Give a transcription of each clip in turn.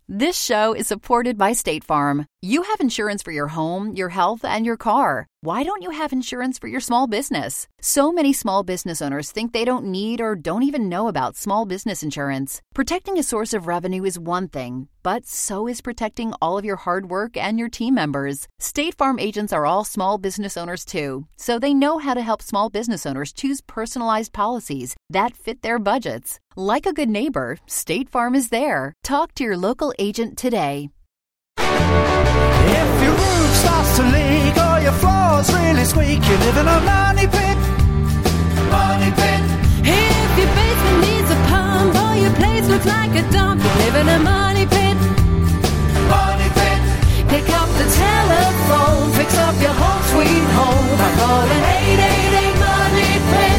This show is supported by State Farm. You have insurance for your home, your health, and your car. Why don't you have insurance for your small business? So many small business owners think they don't need or don't even know about small business insurance. Protecting a source of revenue is one thing, but so is protecting all of your hard work and your team members. State Farm agents are all small business owners too, so they know how to help small business owners choose personalized policies that fit their budgets. Like a good neighbor, State Farm is there. Talk to your local agent today. If your roof starts to leak or your floor's really squeak, you live in a money pit. Money pit. If your basement needs a pump or your place looks like a dump, you live in a money pit. Money pit. Pick up the telephone, fix up your home sweet home by calling 888 Money Pit.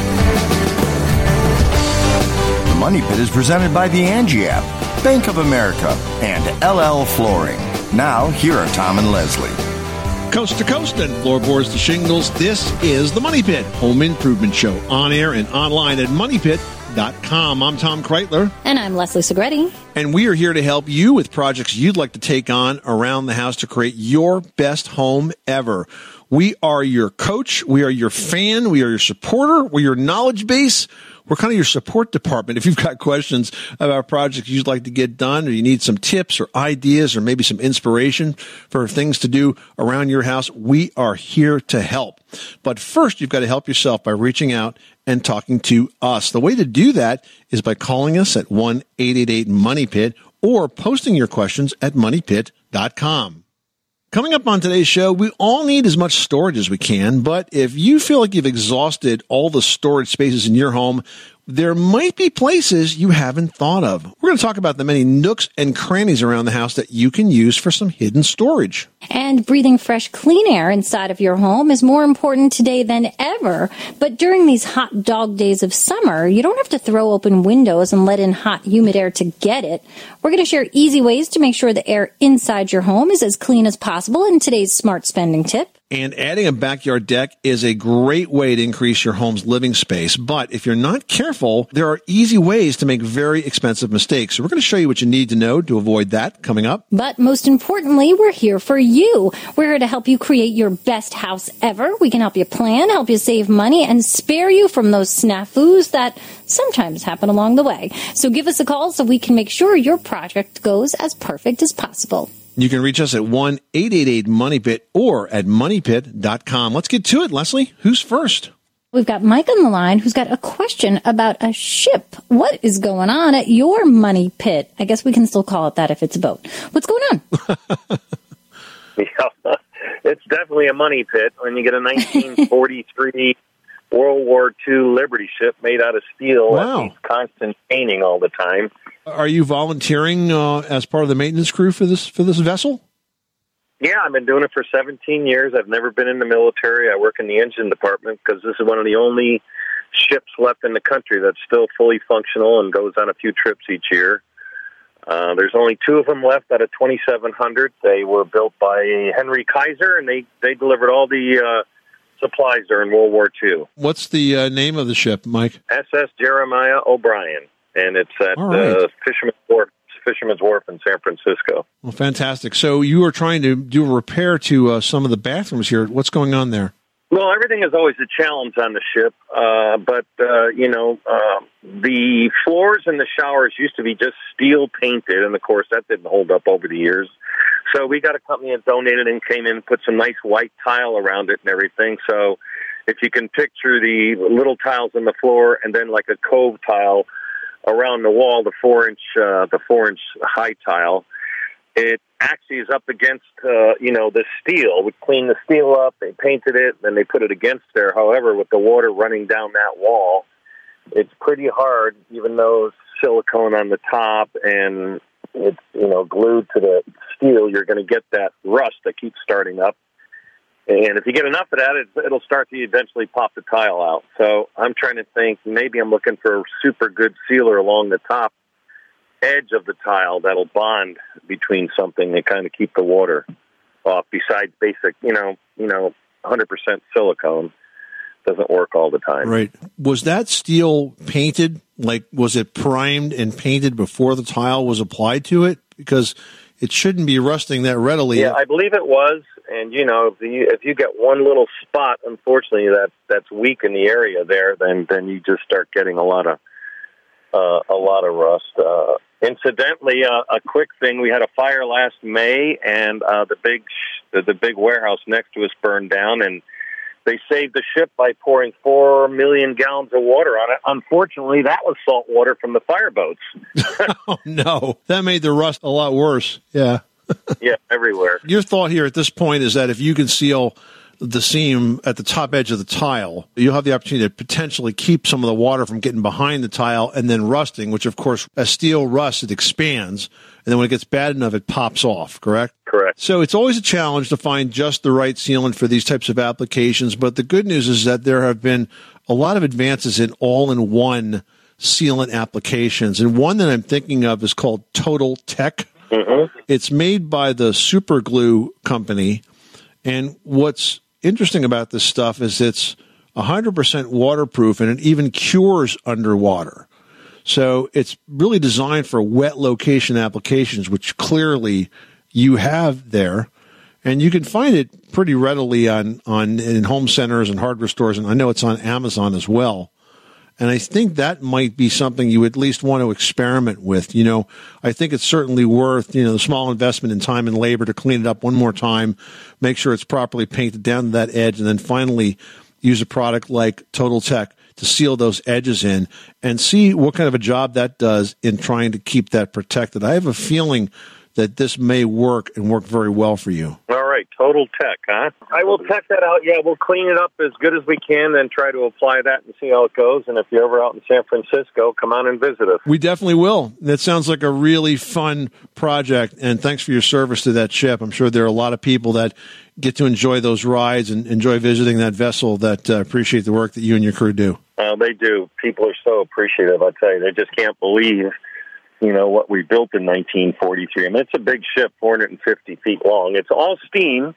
The Money Pit is presented by the Angie app, Bank of America, and LL Flooring. Now, here are Tom and Leslie. Coast to coast and floorboards to shingles, this is the Money Pit Home Improvement Show, on air and online at moneypit.com. I'm Tom Kreitler. And I'm Leslie Segretti. And we are here to help you with projects you'd like to take on around the house to create your best home ever. We are your coach. We are your fan. We are your supporter. We're your knowledge base. We're kind of your support department. If you've got questions about projects you'd like to get done, or you need some tips or ideas or maybe some inspiration for things to do around your house, we are here to help. But first, you've got to help yourself by reaching out and talking to us. The way to do that is by calling us at 1-888-MONEYPIT or posting your questions at moneypit.com. Coming up on today's show, we all need as much storage as we can, but if you feel like you've exhausted all the storage spaces in your home, there might be places you haven't thought of. We're going to talk about the many nooks and crannies around the house that you can use for some hidden storage. And breathing fresh, clean air inside of your home is more important today than ever. But during these hot dog days of summer, you don't have to throw open windows and let in hot, humid air to get it. We're going to share easy ways to make sure the air inside your home is as clean as possible in today's smart spending tip. And adding a backyard deck is a great way to increase your home's living space. But if you're not careful, there are easy ways to make very expensive mistakes. So we're going to show you what you need to know to avoid that coming up. But most importantly, we're here for you. We're here to help you create your best house ever. We can help you plan, help you save money, and spare you from those snafus that sometimes happen along the way. So give us a call so we can make sure your project goes as perfect as possible. You can reach us at 1-888-MONEYPIT or at moneypit.com. Let's get to it, Leslie. Who's first? We've got Mike on the line who's got a question about a ship. What is going on at your money pit? I guess we can still call it that if it's a boat. What's going on? Yeah, it's definitely a money pit when you get a 1943 World War II Liberty ship made out of steel. Wow. That needs constant painting all the time. Are you volunteering as part of the maintenance crew for this vessel? Yeah, I've been doing it for 17 years. I've never been in the military. I work in the engine department because this is one of the only ships left in the country that's still fully functional and goes on a few trips each year. There's only 2 of them left out of 2,700. They were built by Henry Kaiser, and they delivered all the supplies during World War II. What's the name of the ship, Mike? SS Jeremiah O'Brien, and it's at Fisherman's Wharf in San Francisco. Well, fantastic. So you are trying to do a repair to some of the bathrooms here. What's going on there? Well, everything is always a challenge on the ship, but the floors in the showers used to be just steel painted, and of course that didn't hold up over the years. So we got a company that donated and came in and put some nice white tile around it and everything. So if you can picture the little tiles on the floor and then like a cove tile around the wall, the 4-inch high tile, it actually is up against, the steel. We cleaned the steel up, they painted it, then they put it against there. However, with the water running down that wall, it's pretty hard, even though silicone on the top and it's, glued to the steel, you're going to get that rust that keeps starting up. And if you get enough of that, it'll start to eventually pop the tile out. So I'm trying to think, maybe I'm looking for a super good sealer along the top edge of the tile that'll bond between something and kind of keep the water off. Besides basic, 100% silicone doesn't work all the time. Right. Was that steel painted? Like, was it primed and painted before the tile was applied to it? because it shouldn't be rusting that readily. Yeah, I believe it was. And, if you get one little spot, unfortunately, that's weak in the area there, then you just start getting a lot of rust. Incidentally, a quick thing: we had a fire last May, and the big warehouse next to us burned down, and they saved the ship by pouring 4 million gallons of water on it. Unfortunately, that was salt water from the fireboats. Oh no, that made the rust a lot worse. Yeah. Yeah, everywhere. Your thought here at this point is that if you can seal the seam at the top edge of the tile, you'll have the opportunity to potentially keep some of the water from getting behind the tile and then rusting, which, of course, as steel rusts, it expands. And then when it gets bad enough, it pops off, correct? Correct. So it's always a challenge to find just the right sealant for these types of applications. But the good news is that there have been a lot of advances in all-in-one sealant applications. And one that I'm thinking of is called Total Tech. Mm-hmm. It's made by the Super Glue company. And what's interesting about this stuff is it's 100% waterproof, and it even cures underwater. So it's really designed for wet location applications, which clearly you have there. And you can find it pretty readily in home centers and hardware stores, and I know it's on Amazon as well. And I think that might be something you at least want to experiment with. I think it's certainly worth, the small investment in time and labor to clean it up one more time, make sure it's properly painted down to that edge, and then finally use a product like Total Tech to seal those edges in and see what kind of a job that does in trying to keep that protected. I have a feeling that this may work and work very well for you. All right, Total Tech, huh? I will check that out. Yeah, we'll clean it up as good as we can and try to apply that and see how it goes. And if you're ever out in San Francisco, come on and visit us. We definitely will. That sounds like a really fun project, and thanks for your service to that ship. I'm sure there are a lot of people that get to enjoy those rides and enjoy visiting that vessel that appreciate the work that you and your crew do. They do. People are so appreciative, I tell you. They just can't believe what we built in 1943. I mean, it's a big ship, 450 feet long. It's all steam.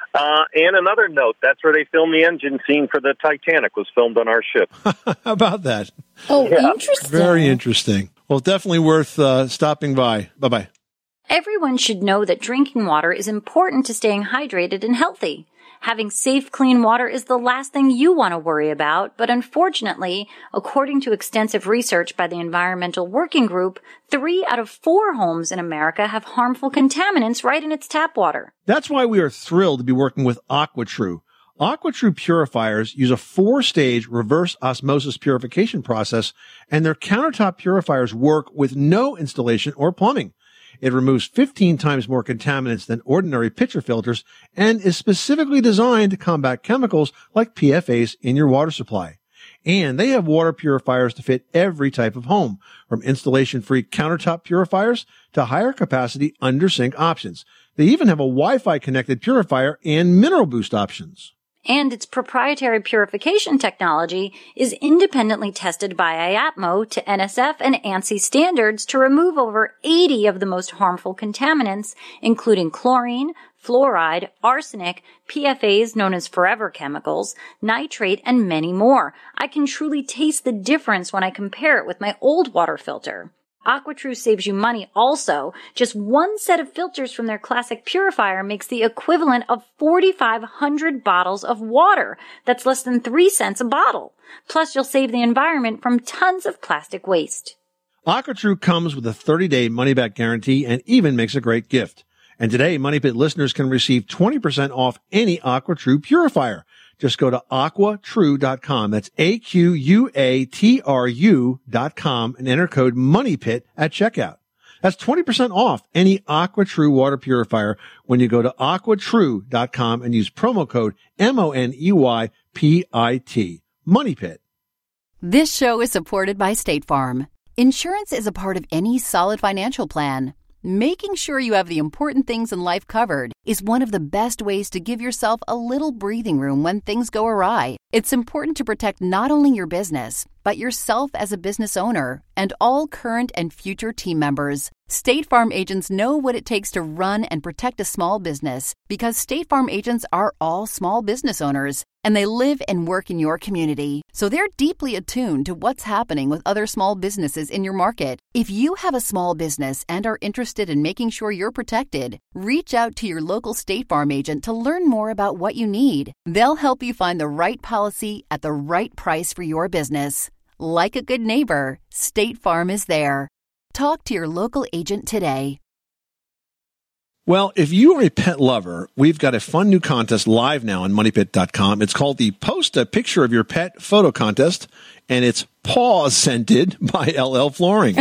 And another note, that's where they filmed the engine scene for the Titanic, was filmed on our ship. How about that? Oh, yeah. Interesting. Very interesting. Well, definitely worth stopping by. Bye-bye. Everyone should know that drinking water is important to staying hydrated and healthy. Having safe, clean water is the last thing you want to worry about, but unfortunately, according to extensive research by the Environmental Working Group, 3 out of 4 homes in America have harmful contaminants right in its tap water. That's why we are thrilled to be working with AquaTrue. AquaTrue purifiers use a 4-stage reverse osmosis purification process, and their countertop purifiers work with no installation or plumbing. It removes 15 times more contaminants than ordinary pitcher filters and is specifically designed to combat chemicals like PFAS in your water supply. And they have water purifiers to fit every type of home, from installation-free countertop purifiers to higher capacity under-sink options. They even have a Wi-Fi connected purifier and mineral boost options. And its proprietary purification technology is independently tested by IAPMO to NSF and ANSI standards to remove over 80 of the most harmful contaminants, including chlorine, fluoride, arsenic, PFAS known as forever chemicals, nitrate, and many more. I can truly taste the difference when I compare it with my old water filter. AquaTrue saves you money also. Just one set of filters from their classic purifier makes the equivalent of 4,500 bottles of water. That's less than 3 cents a bottle. Plus, you'll save the environment from tons of plastic waste. AquaTrue comes with a 30-day money-back guarantee and even makes a great gift. And today, Money Pit listeners can receive 20% off any AquaTrue purifier. Just go to aquatrue.com. That's AQUATRU.com and enter code MONEYPIT at checkout. That's 20% off any AquaTrue water purifier when you go to aquatrue.com and use promo code MONEYPIT. MoneyPit. This show is supported by State Farm. Insurance is a part of any solid financial plan. Making sure you have the important things in life covered is one of the best ways to give yourself a little breathing room when things go awry. It's important to protect not only your business, but yourself as a business owner and all current and future team members. State Farm agents know what it takes to run and protect a small business because State Farm agents are all small business owners and they live and work in your community. So they're deeply attuned to what's happening with other small businesses in your market. If you have a small business and are interested in making sure you're protected, reach out to your local State Farm agent to learn more about what you need. They'll help you find the right policy at the right price for your business. Like a good neighbor, State Farm is there. Talk to your local agent today. Well, if you are a pet lover, we've got a fun new contest live now on MoneyPit.com. It's called the Post a Picture of Your Pet Photo Contest, and it's paw scented by LL Flooring.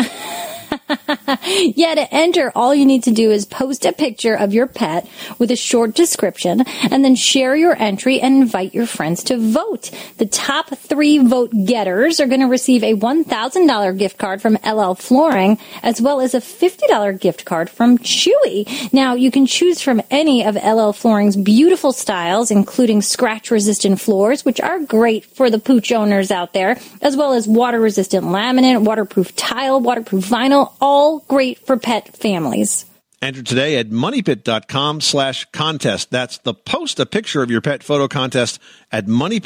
Yeah, to enter, all you need to do is post a picture of your pet with a short description and then share your entry and invite your friends to vote. The top 3 vote getters are going to receive a $1,000 gift card from LL Flooring as well as a $50 gift card from Chewy. Now, you can choose from any of LL Flooring's beautiful styles, including scratch-resistant floors, which are great for the pooch owners out there, as well as water-resistant laminate, waterproof tile, waterproof vinyl, all great for pet families. Enter today at MoneyPit.com/contest. That's the Post a Picture of Your Pet Photo Contest at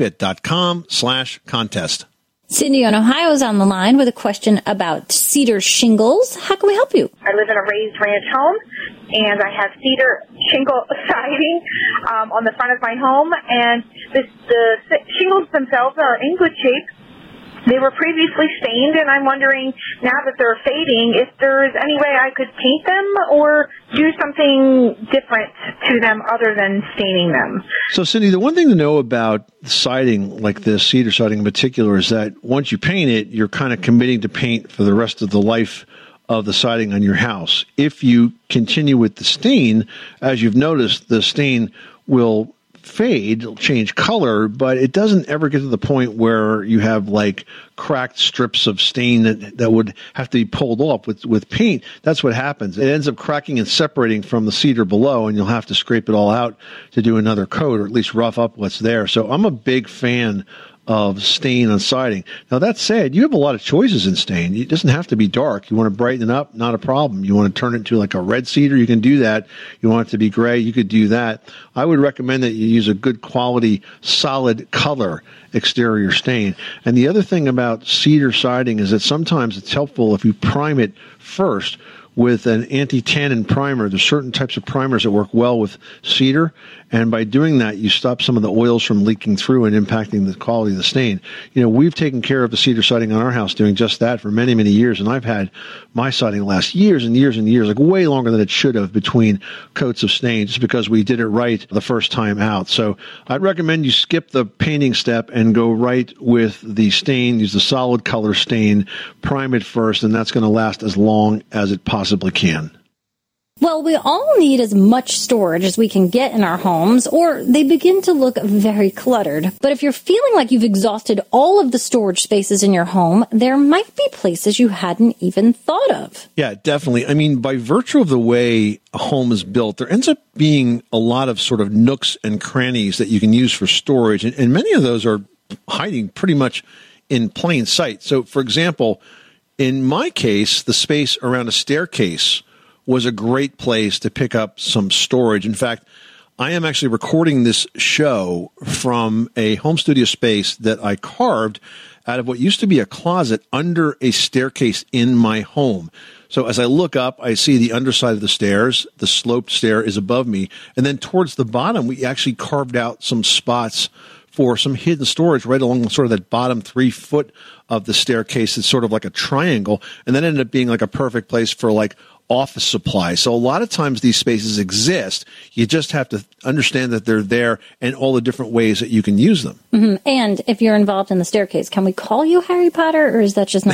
MoneyPit.com/contest. Cindy in Ohio is on the line with a question about cedar shingles. How can we help you? I live in a raised ranch home, and I have cedar shingle siding on the front of my home, and the shingles themselves are in good shape. They were previously stained, and I'm wondering, now that they're fading, if there's any way I could paint them or do something different to them other than staining them. So, Cindy, the one thing to know about siding like this, cedar siding in particular, is that once you paint it, you're kind of committing to paint for the rest of the life of the siding on your house. If you continue with the stain, as you've noticed, the stain will fade, it'll change color, but it doesn't ever get to the point where you have like cracked strips of stain that would have to be pulled off. With paint, that's what happens. It ends up cracking and separating from the cedar below, and you'll have to scrape it all out to do another coat or at least rough up what's there. So I'm a big fan of stain on siding. Now, that said, you have a lot of choices in stain. It doesn't have to be dark. You want to brighten it up, not a problem. You want to turn it into like a red cedar, you can do that. You want it to be gray, you could do that. I would recommend that you use a good quality, solid color exterior stain. And the other thing about cedar siding is that sometimes it's helpful if you prime it first with an anti-tannin primer. There's certain types of primers that work well with cedar, and by doing that, you stop some of the oils from leaking through and impacting the quality of the stain. You know, we've taken care of the cedar siding on our house doing just that for many, many years, and I've had my siding last years and years and years, like way longer than it should have between coats of stain, just because we did it right the first time out. So I'd recommend you skip the painting step and go right with the stain, use the solid color stain, prime it first, and that's going to last as long as it possibly can. Well, we all need as much storage as we can get in our homes, or they begin to look very cluttered. But if you're feeling like you've exhausted all of the storage spaces in your home, there might be places you hadn't even thought of. Yeah, definitely. I mean, by virtue of the way a home is built, there ends up being a lot of sort of nooks and crannies that you can use for storage, and many of those are hiding pretty much in plain sight. So, for example, in my case, the space around a staircase was a great place to pick up some storage. In fact, I am actually recording this show from a home studio space that I carved out of what used to be a closet under a staircase in my home. So as I look up, I see the underside of the stairs. The sloped stair is above me. And then towards the bottom, we actually carved out some spots for some hidden storage right along sort of that bottom 3 foot of the staircase. It's sort of like a triangle. And that ended up being like a perfect place for like office supplies. So a lot of times these spaces exist. You just have to understand that they're there and all the different ways that you can use them. Mm-hmm. And if you're involved in the staircase, can we call you Harry Potter, or is that just not allowed?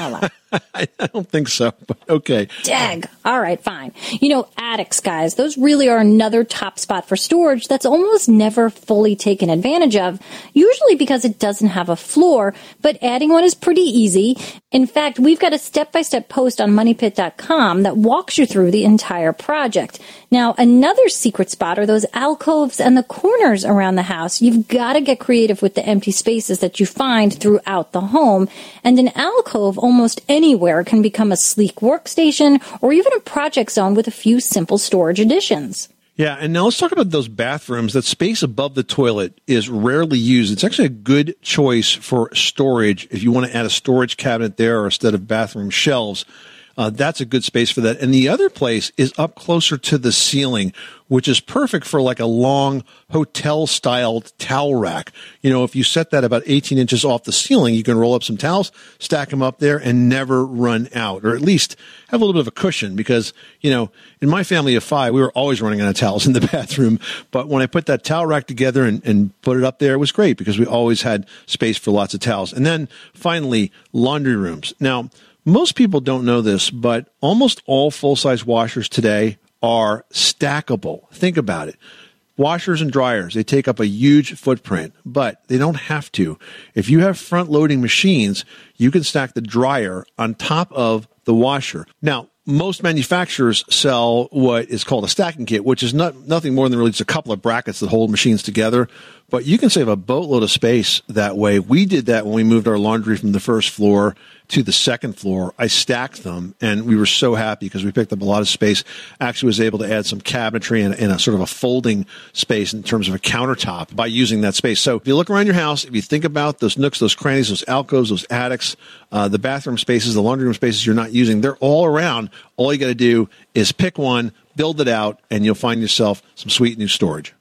I don't think so, but okay. Dag. All right, fine. You know, attics, guys, those really are another top spot for storage that's almost never fully taken advantage of, usually because it doesn't have a floor, but adding one is pretty easy. In fact, we've got a step-by-step post on MoneyPit.com that walks you through the entire project. Now, another secret spot are those alcoves and the corners around the house. You've got to get creative with the empty spaces that you find throughout the home. And an alcove almost anywhere can become a sleek workstation or even a project zone with a few simple storage additions. Yeah, and now let's talk about those bathrooms. That space above the toilet is rarely used. It's actually a good choice for storage if you want to add a storage cabinet there or a set of bathroom shelves. That's a good space for that. And the other place is up closer to the ceiling, which is perfect for like a long hotel-styled towel rack. You know, if you set that about 18 inches off the ceiling, you can roll up some towels, stack them up there, and never run out, or at least have a little bit of a cushion because, you know, in my family of 5, we were always running out of towels in the bathroom. But when I put that towel rack together and put it up there, it was great because we always had space for lots of towels. And then finally, laundry rooms. Now, most people don't know this, but almost all full-size washers today are stackable. Think about it. Washers and dryers, they take up a huge footprint, but they don't have to. If you have front-loading machines, you can stack the dryer on top of the washer. Now, most manufacturers sell what is called a stacking kit, which is nothing more than really just a couple of brackets that hold machines together. But you can save a boatload of space that way. We did that when we moved our laundry from the first floor to the second floor. I stacked them, and we were so happy because we picked up a lot of space. Actually was able to add some cabinetry and a sort of a folding space in terms of a countertop by using that space. So if you look around your house, if you think about those nooks, those crannies, those alcoves, those attics, the bathroom spaces, the laundry room spaces you're not using, they're all around. All you got to do is pick one, build it out, and you'll find yourself some sweet new storage.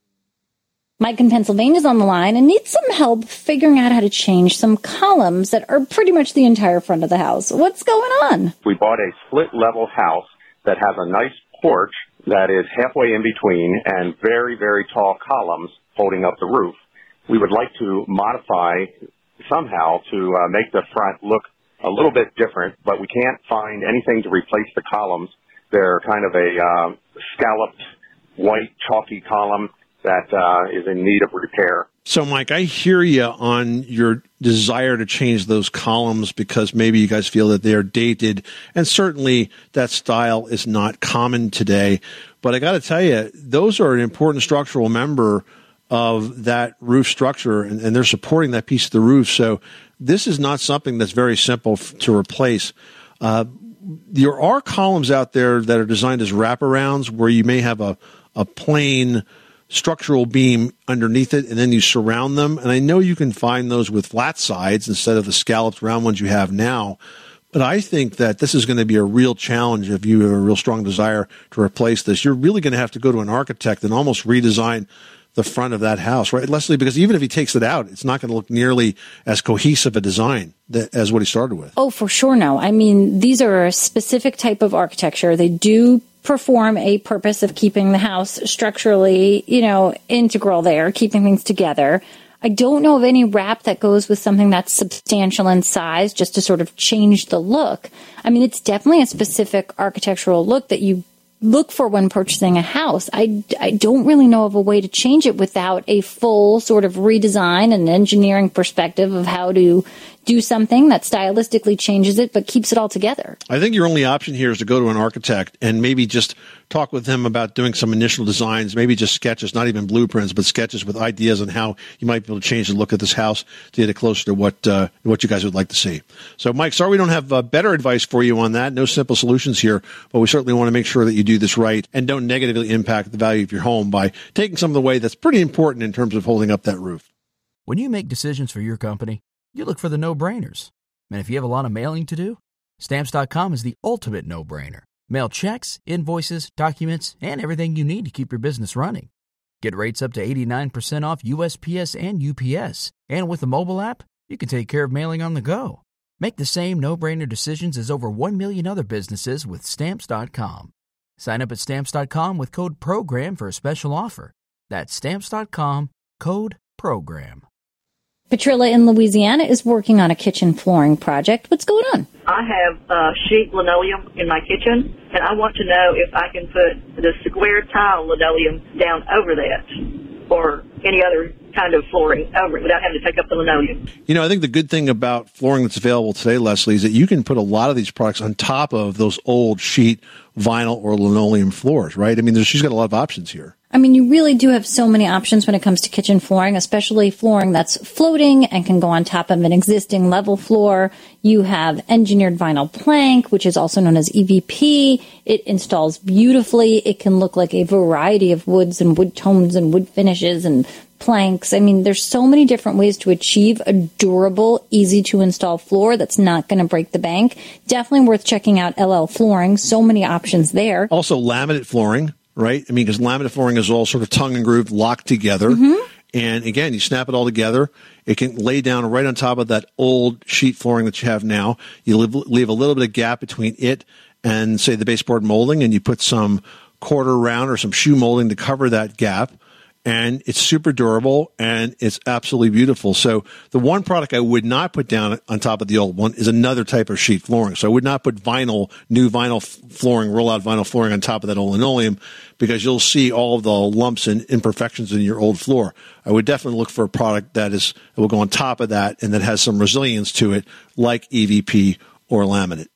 Mike in Pennsylvania is on the line and needs some help figuring out how to change some columns that are pretty much the entire front of the house. What's going on? We bought a split-level house that has a nice porch that is halfway in between and very, very tall columns holding up the roof. We would like to modify somehow to make the front look a little bit different, but we can't find anything to replace the columns. They're kind of a scalloped, white, chalky column that is in need of repair. So, Mike, I hear you on your desire to change those columns because maybe you guys feel that they are dated, and certainly that style is not common today. But I got to tell you, those are an important structural member of that roof structure, and they're supporting that piece of the roof. So this is not something that's very simple to replace. There are columns out there that are designed as wraparounds where you may have a plain structural beam underneath it, and then you surround them. And I know you can find those with flat sides instead of the scalloped round ones you have now. But I think that this is going to be a real challenge if you have a real strong desire to replace this. You're really going to have to go to an architect and almost redesign the front of that house, right, Leslie? Because even if he takes it out, it's not going to look nearly as cohesive a design as what he started with. Oh, for sure, no. I mean, these are a specific type of architecture. They do perform a purpose of keeping the house structurally, integral there, keeping things together. I don't know of any wrap that goes with something that's substantial in size just to sort of change the look. I mean, it's definitely a specific architectural look that you look for when purchasing a house. I don't really know of a way to change it without a full sort of redesign and engineering perspective of how to do something that stylistically changes it but keeps it all together. I think your only option here is to go to an architect and maybe just talk with him about doing some initial designs, maybe just sketches, not even blueprints, but sketches with ideas on how you might be able to change the look of this house to get it closer to what you guys would like to see. So, Mike, sorry we don't have better advice for you on that. No simple solutions here, but we certainly want to make sure that you do this right and don't negatively impact the value of your home by taking some of the way that's pretty important in terms of holding up that roof. When you make decisions for your company, you look for the no-brainers. And if you have a lot of mailing to do, Stamps.com is the ultimate no-brainer. Mail checks, invoices, documents, and everything you need to keep your business running. Get rates up to 89% off USPS and UPS. And with the mobile app, you can take care of mailing on the go. Make the same no-brainer decisions as over 1 million other businesses with Stamps.com. Sign up at Stamps.com with code PROGRAM for a special offer. That's Stamps.com, code PROGRAM. Petrilla in Louisiana is working on a kitchen flooring project. What's going on? I have sheet linoleum in my kitchen, and I want to know if I can put the square tile linoleum down over that or any other kind of flooring over it without having to take up the linoleum. You know, I think the good thing about flooring that's available today, Leslie, is that you can put a lot of these products on top of those old sheet, vinyl, or linoleum floors, right? I mean, she's got a lot of options here. I mean, you really do have so many options when it comes to kitchen flooring, especially flooring that's floating and can go on top of an existing level floor. You have engineered vinyl plank, which is also known as EVP. It installs beautifully. It can look like a variety of woods and wood tones and wood finishes and planks. I mean, there's so many different ways to achieve a durable, easy-to-install floor that's not going to break the bank. Definitely worth checking out LL Flooring. So many options there. Also, laminate flooring. Right? I mean, because laminate flooring is all sort of tongue and groove locked together. And again, you snap it all together. It can lay down right on top of that old sheet flooring that you have now. You leave a little bit of gap between it and, say, the baseboard molding, and you put some quarter round or some shoe molding to cover that gap. And it's super durable, and it's absolutely beautiful. So the one product I would not put down on top of the old one is another type of sheet flooring. So I would not put new vinyl flooring, roll-out vinyl flooring on top of that old linoleum, because you'll see all of the lumps and imperfections in your old floor. I would definitely look for a product that will go on top of that and that has some resilience to it, like EVP or laminate.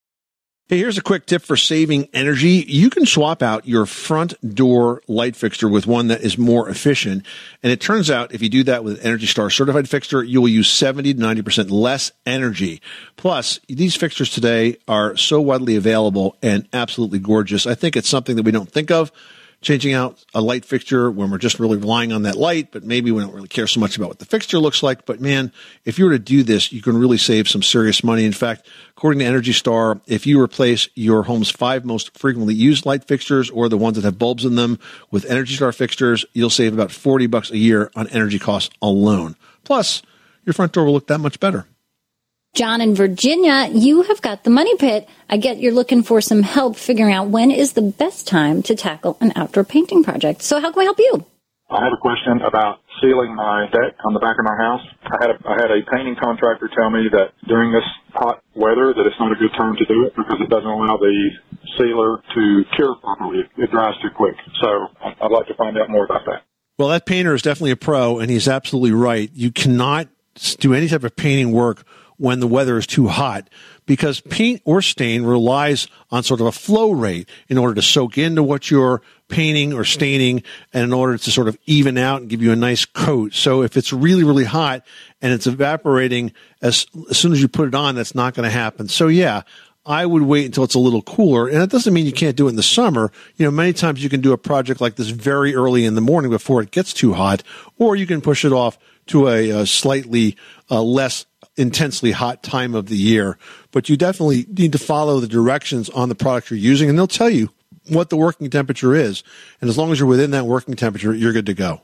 Hey, here's a quick tip for saving energy. You can swap out your front door light fixture with one that is more efficient. And it turns out if you do that with an Energy Star certified fixture, you will use 70 to 90% less energy. Plus, these fixtures today are so widely available and absolutely gorgeous. I think it's something that we don't think of, changing out a light fixture when we're just really relying on that light, but maybe we don't really care so much about what the fixture looks like. But man, if you were to do this, you can really save some serious money. In fact, according to Energy Star, if you replace your home's 5 most frequently used light fixtures or the ones that have bulbs in them with Energy Star fixtures, you'll save about $40 a year on energy costs alone. Plus, your front door will look that much better. John in Virginia, you have got the money pit. I get you're looking for some help figuring out when is the best time to tackle an outdoor painting project. So how can I help you? I have a question about sealing my deck on the back of my house. I had a painting contractor tell me that during this hot weather that it's not a good time to do it because it doesn't allow the sealer to cure properly. It dries too quick. So I'd like to find out more about that. Well, that painter is definitely a pro, and he's absolutely right. You cannot do any type of painting work when the weather is too hot, because paint or stain relies on sort of a flow rate in order to soak into what you're painting or staining and in order to sort of even out and give you a nice coat. So if it's really, really hot and it's evaporating as soon as you put it on, that's not going to happen. So yeah, I would wait until it's a little cooler. And that doesn't mean you can't do it in the summer. You know, many times you can do a project like this very early in the morning before it gets too hot, or you can push it off to a slightly less intensely hot time of the year. But you definitely need to follow the directions on the product you're using, and they'll tell you what the working temperature is. And as long as you're within that working temperature, you're good to go.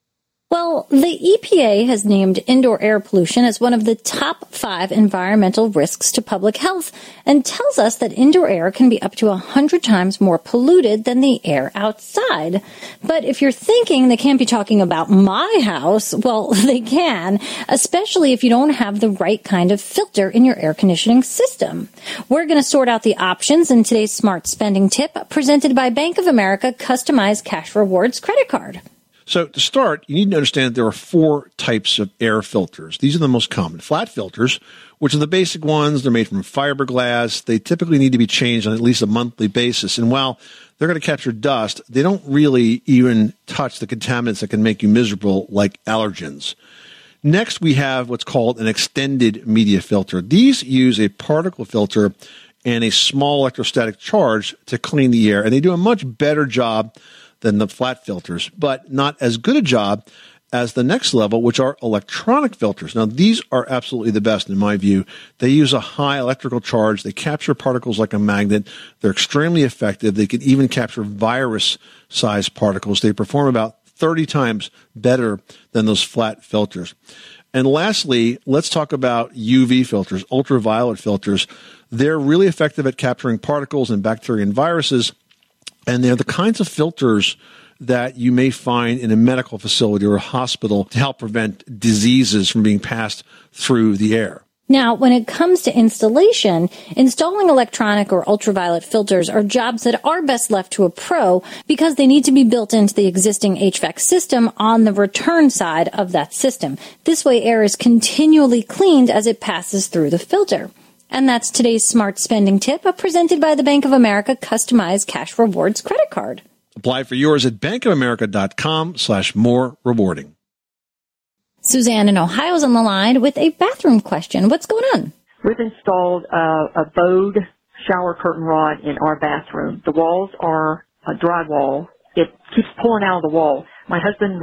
Well, the EPA has named indoor air pollution as one of the top 5 environmental risks to public health and tells us that indoor air can be up to 100 times more polluted than the air outside. But if you're thinking they can't be talking about my house, well, they can, especially if you don't have the right kind of filter in your air conditioning system. We're going to sort out the options in today's Smart Spending Tip, presented by Bank of America Customized Cash Rewards Credit Card. So to start, you need to understand there are 4 types of air filters. These are the most common. Flat filters, which are the basic ones. They're made from fiberglass. They typically need to be changed on at least a monthly basis. And while they're going to capture dust, they don't really even touch the contaminants that can make you miserable, like allergens. Next, we have what's called an extended media filter. These use a particle filter and a small electrostatic charge to clean the air, and they do a much better job than the flat filters, but not as good a job as the next level, which are electronic filters. Now, these are absolutely the best in my view. They use a high electrical charge. They capture particles like a magnet. They're extremely effective. They can even capture virus-sized particles. They perform about 30 times better than those flat filters. And lastly, let's talk about UV filters, ultraviolet filters. They're really effective at capturing particles and bacteria and viruses And they're the kinds of filters that you may find in a medical facility or a hospital to help prevent diseases from being passed through the air. Now, when it comes to installation, installing electronic or ultraviolet filters are jobs that are best left to a pro because they need to be built into the existing HVAC system on the return side of that system. This way, air is continually cleaned as it passes through the filter. And that's today's smart spending tip, presented by the Bank of America Customized Cash Rewards credit card. Apply for yours at bankofamerica.com/more rewarding. Suzanne in Ohio is on the line with a bathroom question. What's going on? We've installed a Bode shower curtain rod in our bathroom. The walls are a drywall. It keeps pulling out of the wall. My husband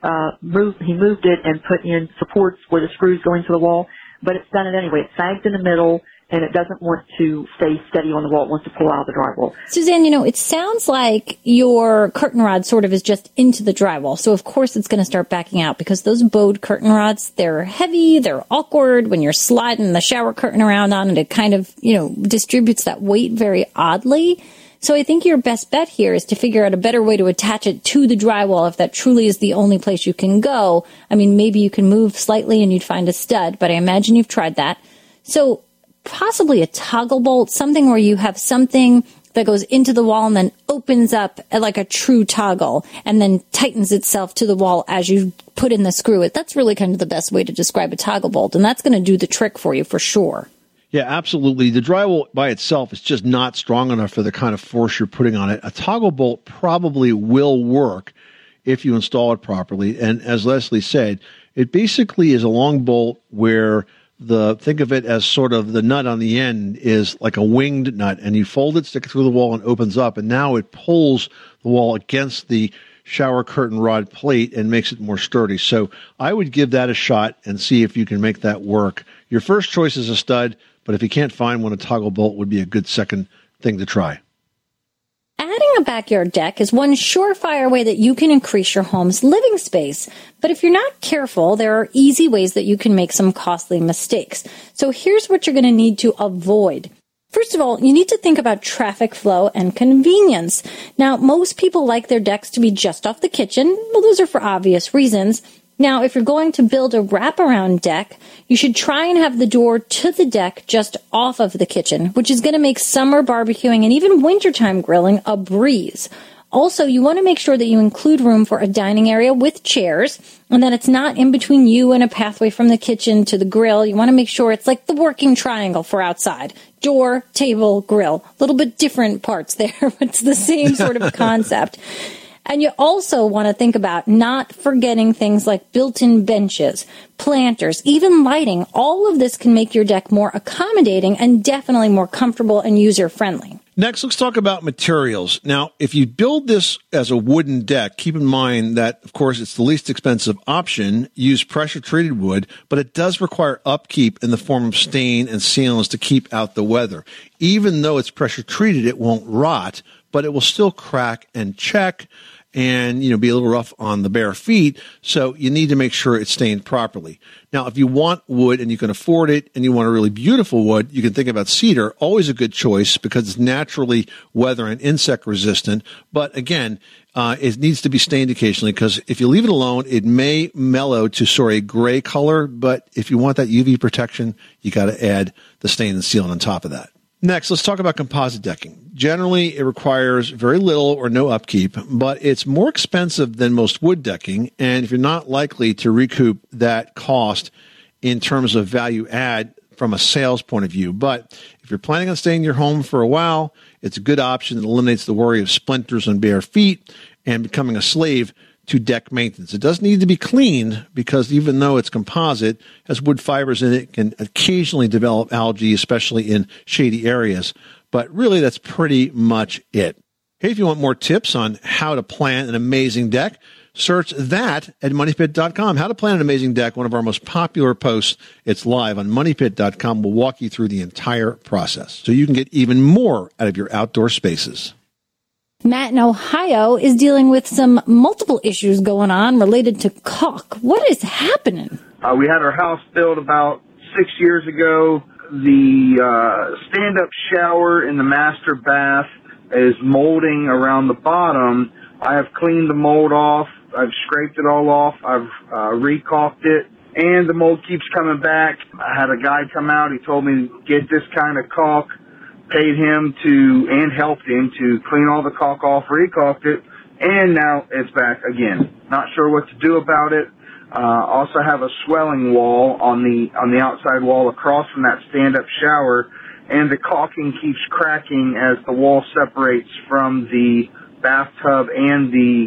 moved it and put in supports where the screws go into the wall, but it's done it anyway. It sags in the middle, and it doesn't want to stay steady on the wall. It wants to pull out of the drywall. Suzanne, it sounds like your curtain rod sort of is just into the drywall. So, of course, it's going to start backing out because those Bode curtain rods, they're heavy, they're awkward. When you're sliding the shower curtain around on it, it kind of, distributes that weight very oddly. So I think your best bet here is to figure out a better way to attach it to the drywall if that truly is the only place you can go. I mean, maybe you can move slightly and you'd find a stud, but I imagine you've tried that. So possibly a toggle bolt, something where you have something that goes into the wall and then opens up like a true toggle and then tightens itself to the wall as you put in the screw. That's really kind of the best way to describe a toggle bolt, and that's going to do the trick for you for sure. Yeah, absolutely. The drywall by itself is just not strong enough for the kind of force you're putting on it. A toggle bolt probably will work if you install it properly. And as Leslie said, it basically is a long bolt where think of it as sort of the nut on the end is like a winged nut, and you fold it, stick it through the wall, and opens up, and now it pulls the wall against the shower curtain rod plate and makes it more sturdy. So I would give that a shot and see if you can make that work. Your first choice is a stud, but if you can't find one, a toggle bolt would be a good second thing to try. Adding a backyard deck is one surefire way that you can increase your home's living space. But if you're not careful, there are easy ways that you can make some costly mistakes. So here's what you're going to need to avoid. First of all, you need to think about traffic flow and convenience. Now, most people like their decks to be just off the kitchen. Well, those are for obvious reasons. Now, if you're going to build a wraparound deck, you should try and have the door to the deck just off of the kitchen, which is going to make summer barbecuing and even wintertime grilling a breeze. Also, you want to make sure that you include room for a dining area with chairs and that it's not in between you and a pathway from the kitchen to the grill. You want to make sure it's like the working triangle for outside. Door, table, grill. A little bit different parts there, but it's the same sort of concept. And you also want to think about not forgetting things like built-in benches, planters, even lighting. All of this can make your deck more accommodating and definitely more comfortable and user-friendly. Next, let's talk about materials. Now, if you build this as a wooden deck, keep in mind that, of course, it's the least expensive option. Use pressure-treated wood, but it does require upkeep in the form of stain and sealants to keep out the weather. Even though it's pressure-treated, it won't rot, but it will still crack and check and, be a little rough on the bare feet. So you need to make sure it's stained properly. Now, if you want wood and you can afford it and you want a really beautiful wood, you can think about cedar, always a good choice because it's naturally weather and insect resistant. But again, it needs to be stained occasionally because if you leave it alone, it may mellow to sort of a gray color. But if you want that UV protection, you got to add the stain and sealant on top of that. Next, let's talk about composite decking. Generally, it requires very little or no upkeep, but it's more expensive than most wood decking, and if you're not likely to recoup that cost in terms of value add from a sales point of view. But if you're planning on staying in your home for a while, it's a good option that eliminates the worry of splinters on bare feet and becoming a slave to deck maintenance. It does need to be cleaned because even though it's composite, has wood fibers in it, can occasionally develop algae, especially in shady areas. But really, that's pretty much it. Hey, if you want more tips on how to plan an amazing deck, search that at moneypit.com. How to plan an amazing deck, one of our most popular posts. It's live on moneypit.com. We'll walk you through the entire process so you can get even more out of your outdoor spaces. Matt in Ohio is dealing with some multiple issues going on related to caulk. What is happening? We had our house built about 6 years ago. The stand-up shower in the master bath is molding around the bottom. I have cleaned the mold off. I've scraped it all off. I've recaulked it, and the mold keeps coming back. I had a guy come out. He told me to get this kind of caulk, paid him and helped him to clean all the caulk off, recaulked it, and now it's back again. Not sure what to do about it. Also have a swelling wall on the outside wall across from that stand-up shower, and the caulking keeps cracking as the wall separates from the bathtub and the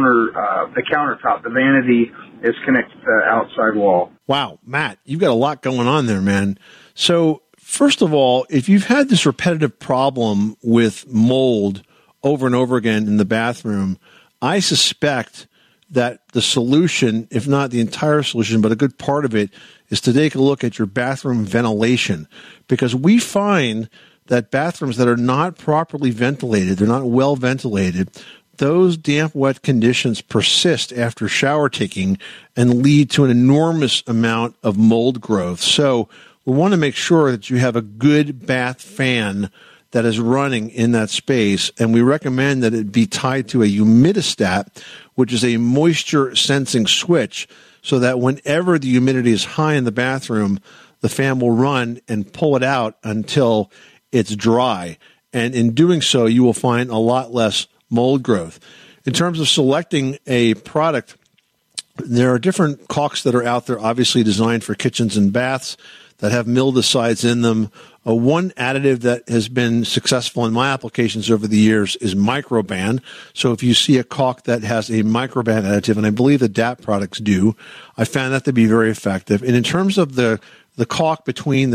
countertop. The vanity is connected to the outside wall. Wow, Matt, you've got a lot going on there, man. So, first of all, if you've had this repetitive problem with mold over and over again in the bathroom, I suspect that the solution, if not the entire solution, but a good part of it, is to take a look at your bathroom ventilation. Because we find that bathrooms that are not properly ventilated, they're not well ventilated, those damp, wet conditions persist after shower taking and lead to an enormous amount of mold growth. So we want to make sure that you have a good bath fan that is running in that space, and we recommend that it be tied to a humidistat, which is a moisture sensing switch, so that whenever the humidity is high in the bathroom, the fan will run and pull it out until it's dry. And in doing so, you will find a lot less mold growth. In terms of selecting a product, there are different caulks that are out there, obviously designed for kitchens and baths, that have mildicides in them. One additive that has been successful in my applications over the years is Microban. So if you see a caulk that has a Microban additive, and I believe the DAP products do, I found that to be very effective. And in terms of the caulk between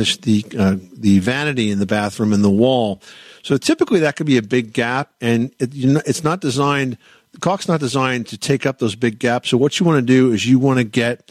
the vanity in the bathroom and the wall, so typically that could be a big gap, and it's not designed. The caulk's not designed to take up those big gaps. So what you want to do is you want to get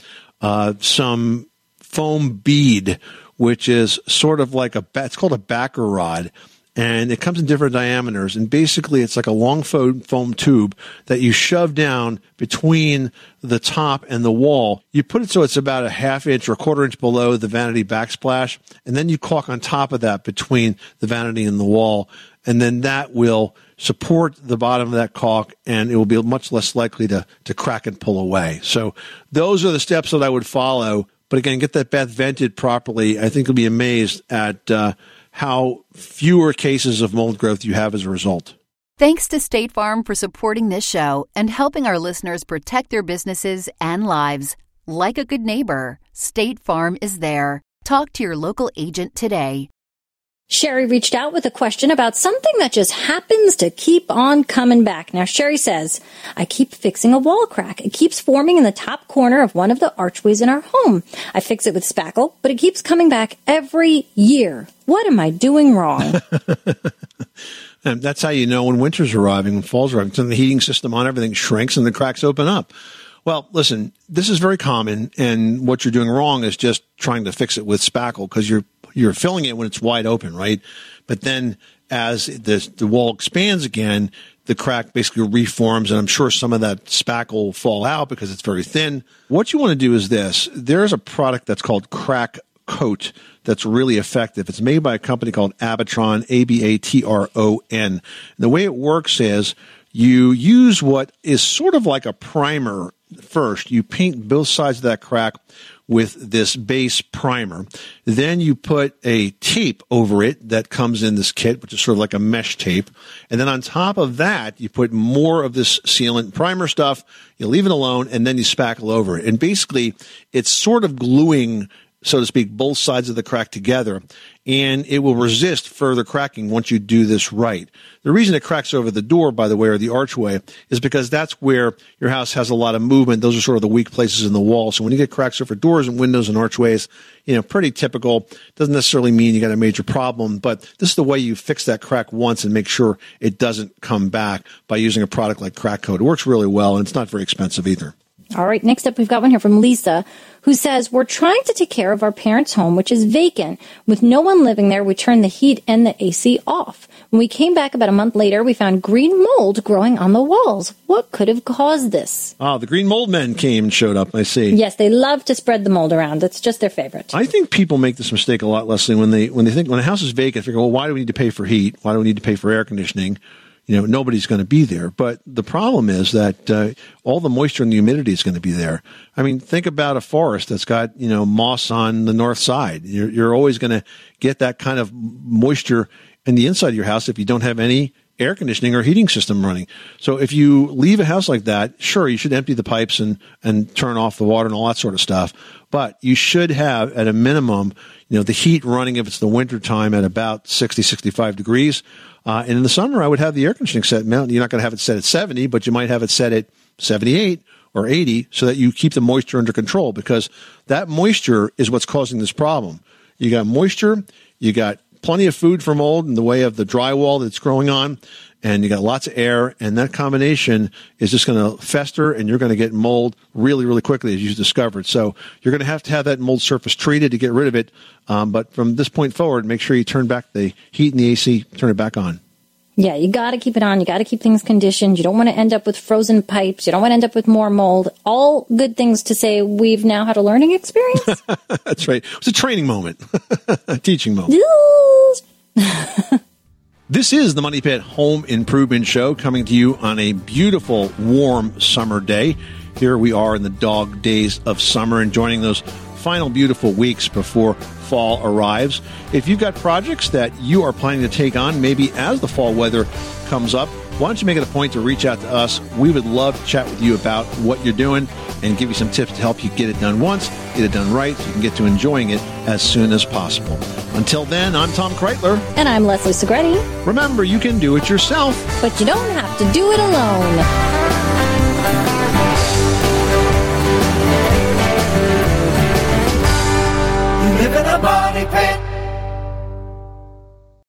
some foam bead, which is sort of like it's called a backer rod, and it comes in different diameters. And basically, it's like a long foam tube that you shove down between the top and the wall. You put it so it's about a half inch or a quarter inch below the vanity backsplash, and then you caulk on top of that between the vanity and the wall, and then that will support the bottom of that caulk, and it will be much less likely to crack and pull away. So those are the steps that I would follow. But again, get that bath vented properly. I think you'll be amazed at how fewer cases of mold growth you have as a result. Thanks to State Farm for supporting this show and helping our listeners protect their businesses and lives. Like a good neighbor, State Farm is there. Talk to your local agent today. Sherry reached out with a question about something that just happens to keep on coming back. Now, Sherry says, I keep fixing a wall crack. It keeps forming in the top corner of one of the archways in our home. I fix it with spackle, but it keeps coming back every year. What am I doing wrong? And that's how you know when winter's arriving, when fall's arriving. So the heating system on, everything shrinks and the cracks open up. Well, listen, this is very common, and what you're doing wrong is just trying to fix it with spackle, because you're filling it when it's wide open, right? But then as the wall expands again, the crack basically reforms, and I'm sure some of that spackle will fall out because it's very thin. What you want to do is this. There's a product that's called Crack Coat that's really effective. It's made by a company called Abatron, Abatron. The way it works is you use what is sort of like a primer first. You paint both sides of that crack with this base primer. Then you put a tape over it that comes in this kit, which is sort of like a mesh tape. And then on top of that, you put more of this sealant primer stuff. You leave it alone, and then you spackle over it. And basically, it's sort of gluing, so to speak, both sides of the crack together, and it will resist further cracking once you do this right. The reason it cracks over the door, by the way, or the archway, is because that's where your house has a lot of movement. Those are sort of the weak places in the wall. So when you get cracks over doors and windows and archways, pretty typical. Doesn't necessarily mean you got a major problem, but this is the way you fix that crack once and make sure it doesn't come back by using a product like Crack Coat. It works really well, and it's not very expensive either. All right, next up, we've got one here from Lisa, who says, we're trying to take care of our parents' home, which is vacant. With no one living there, we turned the heat and the AC off. When we came back about a month later, we found green mold growing on the walls. What could have caused this? Oh, the green mold men came and showed up, I see. Yes, they love to spread the mold around. That's just their favorite. I think people make this mistake a lot, Leslie, when they think, when a house is vacant, they go, well, why do we need to pay for heat? Why do we need to pay for air conditioning? nobody's going to be there. But the problem is that all the moisture and the humidity is going to be there. I mean, think about a forest that's got, moss on the north side. You're always going to get that kind of moisture in the inside of your house if you don't have any air conditioning or heating system running. So if you leave a house like that, sure, you should empty the pipes and turn off the water and all that sort of stuff. But you should have, at a minimum, the heat running if it's the winter time at about 60, 65 degrees. And in the summer, I would have the air conditioning set. You're not going to have it set at 70, but you might have it set at 78 or 80 so that you keep the moisture under control, because that moisture is what's causing this problem. You got moisture, you got plenty of food for mold in the way of the drywall that's growing on, and you got lots of air, and that combination is just going to fester, and you're going to get mold really, really quickly, as you discovered. So you're going to have that mold surface treated to get rid of it. But from this point forward, make sure you turn back the heat and the AC, turn it back on. Yeah, you got to keep it on. You got to keep things conditioned. You don't want to end up with frozen pipes. You don't want to end up with more mold. All good things to say we've now had a learning experience. That's right. It was a training moment, a teaching moment. This is the Money Pit Home Improvement Show, coming to you on a beautiful, warm summer day. Here we are in the dog days of summer, enjoying those final beautiful weeks before fall arrives. If you've got projects that you are planning to take on, maybe as the fall weather comes up, why don't you make it a point to reach out to us? We would love to chat with you about what you're doing and give you some tips to help you get it done once, get it done right, so you can get to enjoying it as soon as possible. Until then, I'm Tom Kreitler. And I'm Leslie Segretti. Remember, you can do it yourself, but you don't have to do it alone. You live in a money pit.